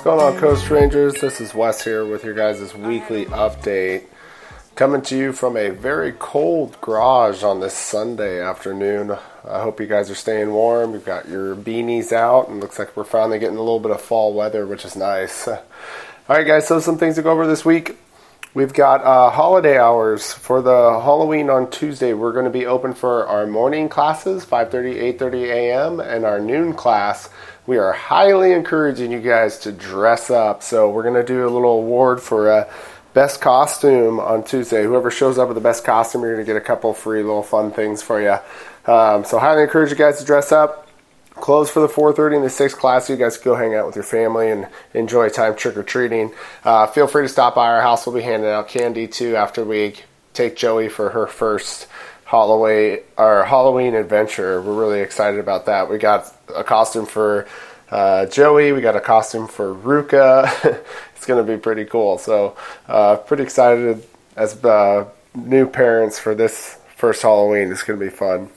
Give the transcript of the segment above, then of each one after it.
going on, Coast Rangers? This is Wes here with your guys' weekly update. Coming to you from a very cold garage on this Sunday afternoon. I hope you guys are staying warm. You've got your beanies out, and looks like we're finally getting a little bit of fall weather, which is nice. Alright guys, so some things to go over this week. We've got holiday hours for the Halloween on Tuesday. We're going to be open for our morning classes, 5:30, 8:30 a.m., and our noon class. We are highly encouraging you guys to dress up. So we're going to do a little award for best costume on Tuesday. Whoever shows up with the best costume, you're going to get a couple free little fun things for you. So highly encourage you guys to dress up. Closed for the 4:30 and the 6th class, so you guys can go hang out with your family and enjoy time trick-or-treating. Feel free to stop by our house. We'll be handing out candy, too, after we take Joey for her first Halloween adventure. We're really excited about that. We got a costume for Joey. We got a costume for Ruka. It's going to be pretty cool. So pretty excited as new parents for this first Halloween. It's going to be fun.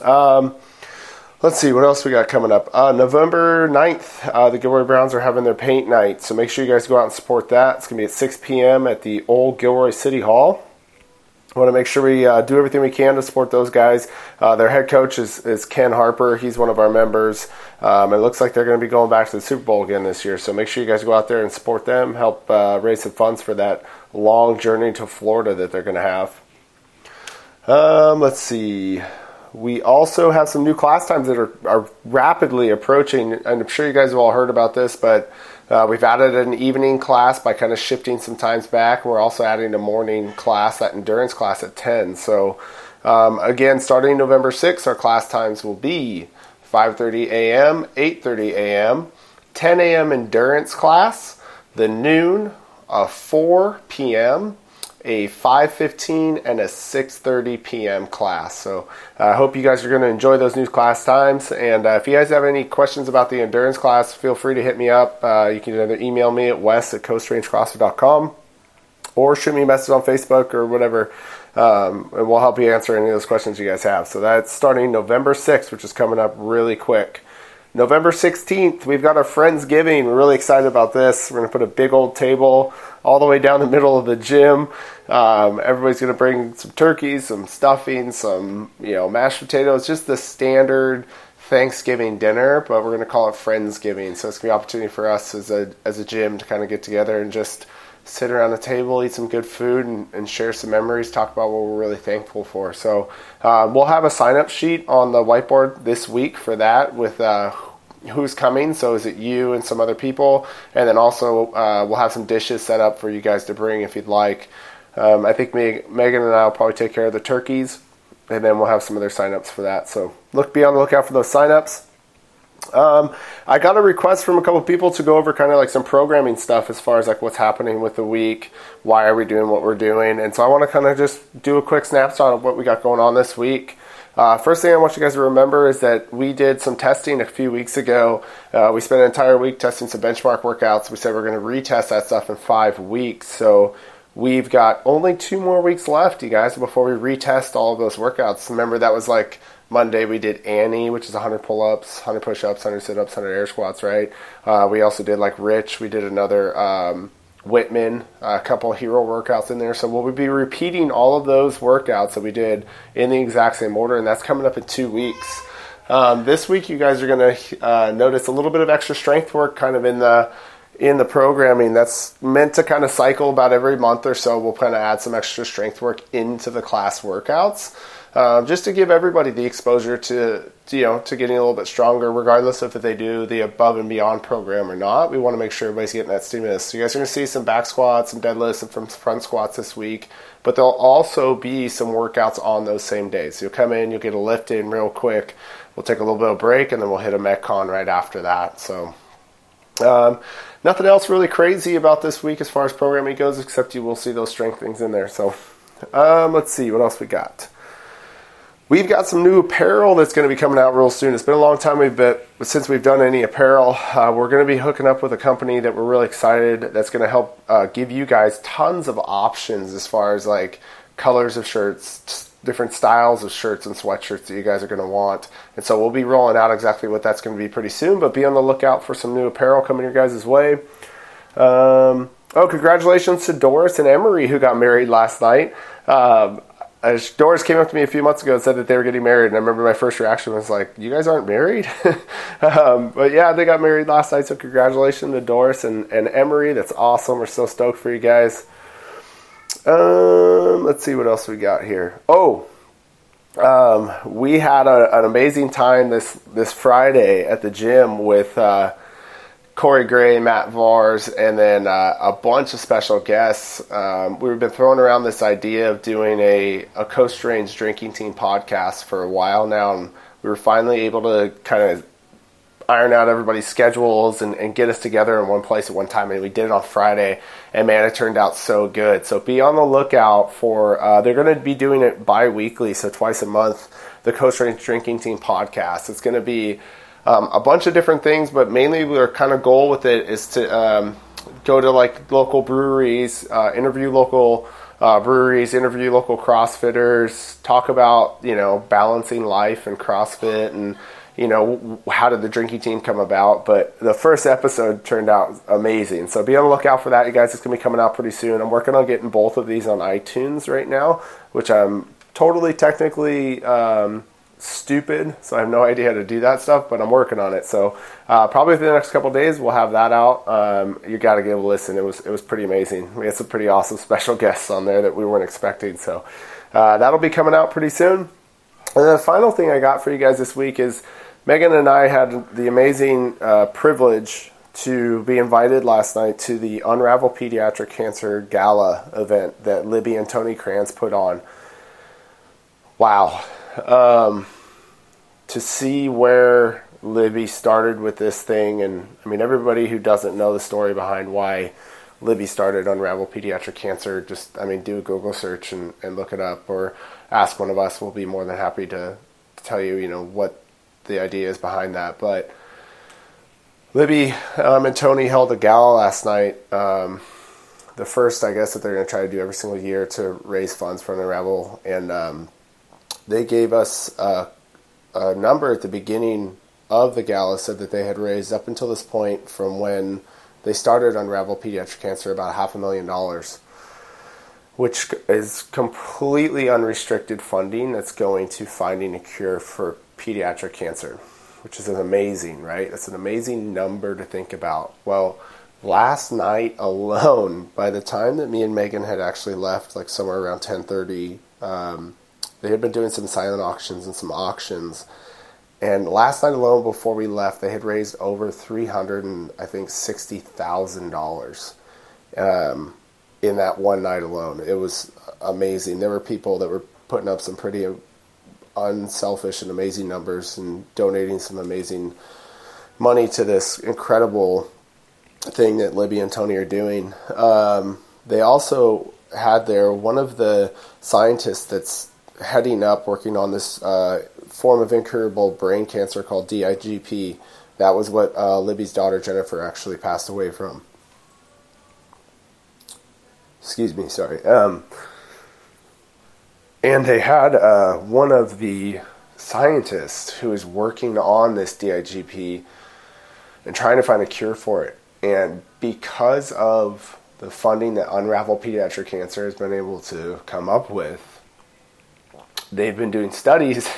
Let's see, what else we got coming up? November 9th, the Gilroy Browns are having their paint night, so make sure you guys go out and support that. It's going to be at 6 p.m. at the old Gilroy City Hall. I want to make sure we do everything we can to support those guys. Their head coach is Ken Harper. He's one of our members. It looks like they're going to be going back to the Super Bowl again this year, so make sure you guys go out there and support them, help raise some funds for that long journey to Florida that they're going to have. Let's see. We also have some new class times that are rapidly approaching, and I'm sure you guys have all heard about this, but we've added an evening class by kind of shifting some times back. We're also adding a morning class, that endurance class at 10. So again, starting November 6th, our class times will be 5:30 a.m., 8:30 a.m., 10 a.m. endurance class, the noon, 4 p.m., a 5:15 and a 6:30 p.m. class. So I hope you guys are going to enjoy those new class times. And if you guys have any questions about the endurance class, feel free to hit me up. You can either email me at wes@coastrangecrossfit.com or shoot me a message on Facebook or whatever. And we'll help you answer any of those questions you guys have. So that's starting November 6th, which is coming up really quick. November 16th, we've got our Friendsgiving. We're really excited about this. We're going to put a big old table all the way down the middle of the gym. Everybody's going to bring some turkeys, some stuffing, some mashed potatoes, just the standard Thanksgiving dinner, but we're going to call it Friendsgiving. So it's going to be an opportunity for us as a gym to kind of get together and just sit around the table, eat some good food, and share some memories, talk about what we're really thankful for. So we'll have a sign-up sheet on the whiteboard this week for that with who's coming. So is it you and some other people? And then also we'll have some dishes set up for you guys to bring if you'd like. I think Megan and I will probably take care of the turkeys, and then we'll have some other sign-ups for that. So be on the lookout for those sign-ups. I got a request from a couple people to go over kind of like some programming stuff as far as like what's happening with the week, why are we doing what we're doing, and so I want to kind of just do a quick snapshot of what we got going on this week. First thing I want you guys to remember is that we did some testing a few weeks ago. We spent an entire week testing some benchmark workouts. We said we're going to retest that stuff in 5 weeks, so we've got only 2 more weeks left, you guys, before we retest all of those workouts. Remember, that was like Monday we did Annie, which is 100 pull-ups, 100 push-ups, 100 sit-ups, 100 air squats, right? We also did like Rich. We did another Whitman, a couple of hero workouts in there. So we'll be repeating all of those workouts that we did in the exact same order, and that's coming up in 2 weeks. This week you guys are going to notice a little bit of extra strength work kind of in the programming. That's meant to kind of cycle about every month or so. We'll kind of add some extra strength work into the class workouts. Just to give everybody the exposure to getting a little bit stronger, regardless of if they do the above and beyond program or not. We want to make sure everybody's getting that stimulus. So you guys are going to see some back squats, some deadlifts, and some front squats this week, but there'll also be some workouts on those same days. So you'll come in, you'll get a lift in real quick. We'll take a little bit of break, and then we'll hit a Metcon right after that. So nothing else really crazy about this week as far as programming goes, except you will see those strength things in there. So let's see, what else we got? We've got some new apparel that's going to be coming out real soon. It's been a long time since we've done any apparel. We're going to be hooking up with a company that we're really excited that's going to help give you guys tons of options as far as like colors of shirts, different styles of shirts and sweatshirts that you guys are going to want. And so we'll be rolling out exactly what that's going to be pretty soon, but be on the lookout for some new apparel coming your guys' way. Congratulations to Doris and Emery, who got married last night. Doris came up to me a few months ago and said that they were getting married, and I remember my first reaction was like, you guys aren't married? But yeah, they got married last night, so congratulations to Doris and Emery. That's awesome. We're so stoked for you guys. Let's see what else we got here. We had an amazing time this Friday at the gym with Corey Gray, Matt Vars, and then a bunch of special guests. We've been throwing around this idea of doing a Coast Range Drinking Team podcast for a while now, and we were finally able to kind of iron out everybody's schedules and get us together in one place at one time, and we did it on Friday, and man, it turned out so good. So be on the lookout for, they're going to be doing it bi-weekly, so twice a month, the Coast Range Drinking Team podcast. It's going to be a bunch of different things, but mainly their kind of goal with it is to go to like local breweries, interview local breweries, interview local CrossFitters, talk about, balancing life and CrossFit and, how did the drinking team come about. But the first episode turned out amazing. So be on the lookout for that, you guys. It's going to be coming out pretty soon. I'm working on getting both of these on iTunes right now, which I'm totally technically stupid, so I have no idea how to do that stuff, but I'm working on it. So probably within the next couple of days we'll have that out. You got to give it a listen. It was pretty amazing. We had some pretty awesome special guests on there that we weren't expecting, so that'll be coming out pretty soon. And then the final thing I got for you guys this week is Megan and I had the amazing privilege to be invited last night to the Unravel Pediatric Cancer Gala event that Libby and Tony Kranz put on. Wow. To see where Libby started with this thing, and I mean, everybody who doesn't know the story behind why Libby started Unravel Pediatric Cancer, just, do a Google search and look it up, or ask one of us. We'll be more than happy to tell you, what the idea is behind that. But Libby and Tony held a gala last night, the first, I guess, that they're going to try to do every single year to raise funds for Unravel, and they gave us a number at the beginning of the gala, said that they had raised up until this point from when they started Unravel Pediatric Cancer about $500,000, which is completely unrestricted funding that's going to finding a cure for pediatric cancer, which is amazing, right? That's an amazing number to think about. Well, last night alone, by the time that me and Megan had actually left, like somewhere around 10:30, they had been doing some silent auctions and some auctions. And last night alone, before we left, they had raised over $360,000 in that one night alone. It was amazing. There were people that were putting up some pretty unselfish and amazing numbers and donating some amazing money to this incredible thing that Libby and Tony are doing. They also had there one of the scientists that's heading up working on this form of incurable brain cancer called DIGP. That was what Libby's daughter Jennifer actually passed away from. Excuse me, sorry. And they had one of the scientists who is working on this DIGP and trying to find a cure for it. And because of the funding that Unravel Pediatric Cancer has been able to come up with, they've been doing studies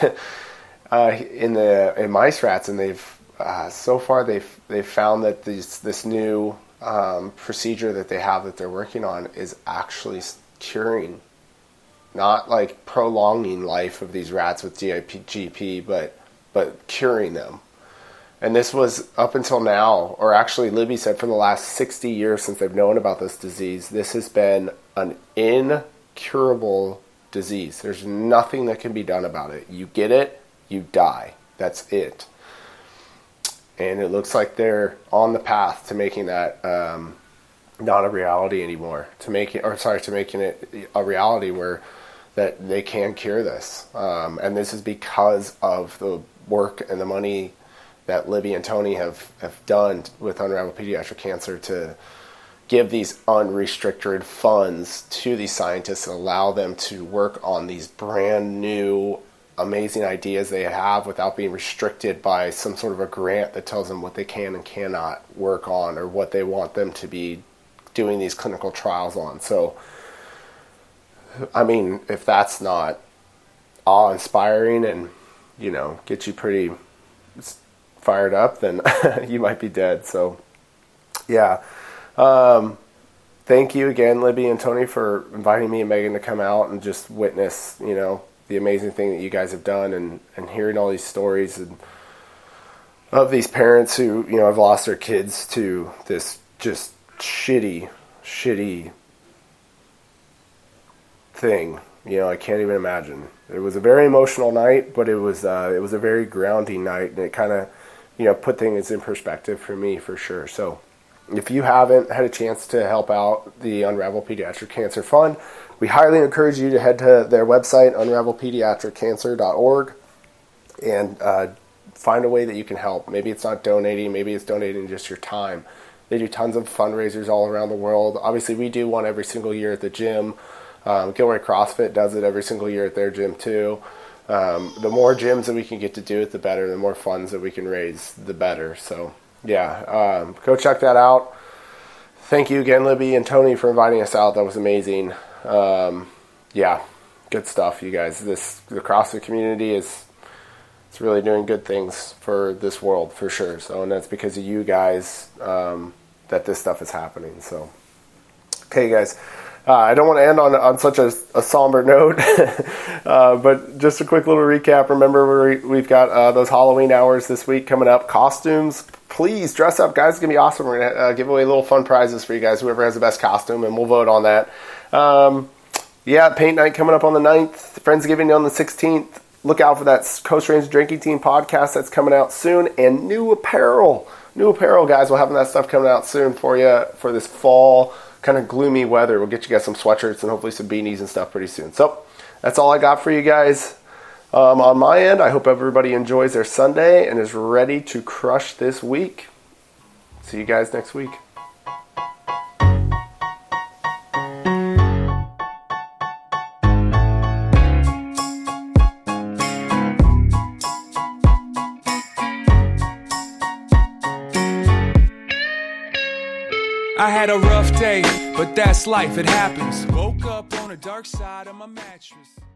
in mice rats, and they've so far they've found that this new procedure that they have that they're working on is actually curing, not like prolonging life of these rats with DIGP, but curing them. And this was up until now, or actually Libby said for the last 60 years since they've known about this disease, this has been an incurable disease. There's nothing that can be done about it. You get it, you die. That's it. And it looks like they're on the path to making that not a reality anymore. To making it a reality where that they can cure this. And this is because of the work and the money that Libby and Tony have done with Unravel Pediatric Cancer to give these unrestricted funds to these scientists and allow them to work on these brand new amazing ideas they have without being restricted by some sort of a grant that tells them what they can and cannot work on or what they want them to be doing these clinical trials on. So, I mean, if that's not awe-inspiring and, get you pretty fired up, then you might be dead. So, yeah. Thank you again, Libby and Tony, for inviting me and Megan to come out and just witness, the amazing thing that you guys have done, and hearing all these stories of these parents who, have lost their kids to this just shitty thing. I can't even imagine. It was a very emotional night, but it was a very grounding night, and it kind of, put things in perspective for me, for sure. So if you haven't had a chance to help out the Unravel Pediatric Cancer Fund, we highly encourage you to head to their website, unravelpediatriccancer.org, and find a way that you can help. Maybe it's not donating, maybe it's donating just your time. They do tons of fundraisers all around the world. Obviously, we do one every single year at the gym. Gilroy CrossFit does it every single year at their gym too. The more gyms that we can get to do it, the better. The more funds that we can raise, the better. So, yeah, go check that out. Thank you again, Libby and Tony, for inviting us out. That was amazing. Yeah, good stuff, you guys. The CrossFit community it's really doing good things for this world, for sure. So, and that's because of you guys that this stuff is happening. So, okay, guys. I don't want to end on such a somber note, but just a quick little recap. Remember, we've got those Halloween hours this week coming up. Costumes, please dress up, guys. It's going to be awesome. We're going to give away little fun prizes for you guys, whoever has the best costume, and we'll vote on that. Paint night coming up on the 9th, Friendsgiving on the 16th. Look out for that Coast Range Drinking Team podcast that's coming out soon, and new apparel. Guys. We'll have that stuff coming out soon for you for this fall kind of gloomy weather. We'll get you guys some sweatshirts and hopefully some beanies and stuff pretty soon. So that's all I got for you guys on my end. I hope everybody enjoys their Sunday and is ready to crush this week. See you guys next week. I had a rough day, but that's life, it happens. Woke up on the dark side of my mattress.